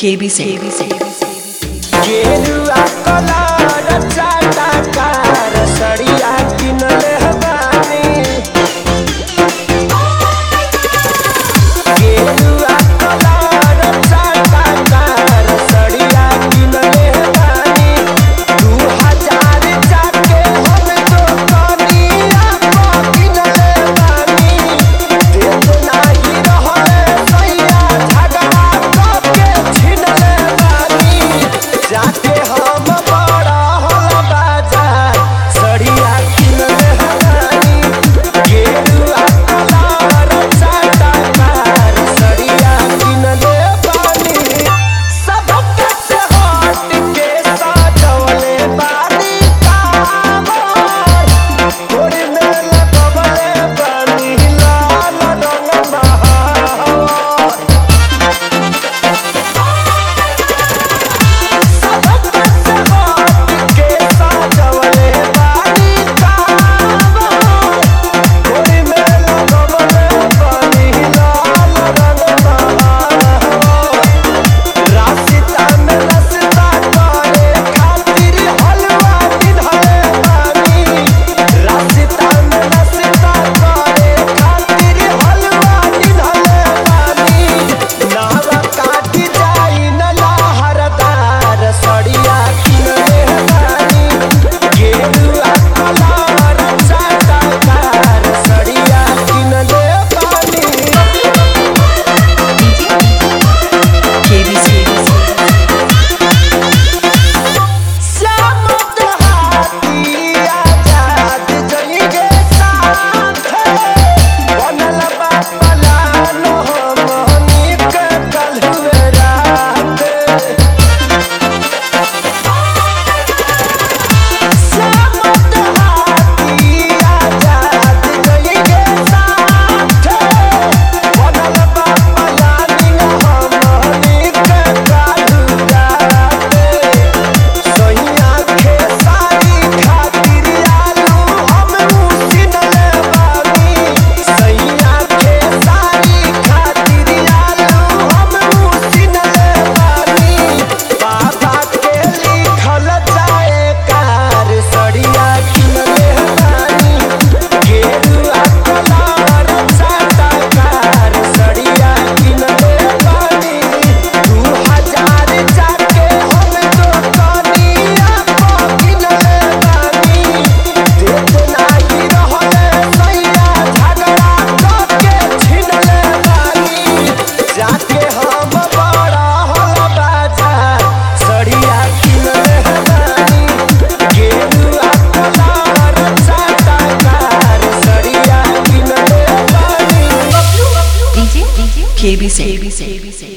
KBC गेरुआ colour चाटा कार सड़िया किनले बानी गेरुआ कलर चाटा कार सड़िया किनले बानी 2000 जाके हम तो कनिया किनले बानी देत नाही रहले सैया झगड़ा करके छिनले बानी जाके हम बड़ा होला बाजार सड़िया किनले बानी गेरुआ कलर चाटा कार सड़िया किनले बानी सबके से हट के सजवले बानी कामर गोरी में लगवले बानी लाल रंग महावर सबके से हट के सजवले बानी कामर गोरी में लगवले बानी लाल रंग महावर रास्ता में रस्ता करे खातिर हलवा दिधले बानी रास्ता में रस्ता करे खातिर हलवा दिधले बानी नावा काटी जाई न लहरदार सड़िया किनले बानी गेरुआ कलर चाटा कार सड़िया किनले बानी KBC श्यामत हाथी आजाद जइगे साथे बनल बा पलान हमनी के कलहुए राते श्यामत हाथी आजाद जइगे साथे बनल बा पलानिंग हमनी के कलहुए राते सैया खेसारी खातिर आलू हम उसिनले बानी सैया खेसारी खातिर आलू हम उसिनले बानी बाबा के लिखल जाए कार सड़िया किनले बानी गेरुआ कलर चाटा कार सड़िया किनले बानी 2000 जाके हम तो कनिया किनले बानी देत नाही रहले सैया झगड़ा करके छिनले बानी जाके हम बड़ा होला बाजार सड़िया किनले बानी गेरुआ कलर चाटा कार सड़िया किनले बानी KBC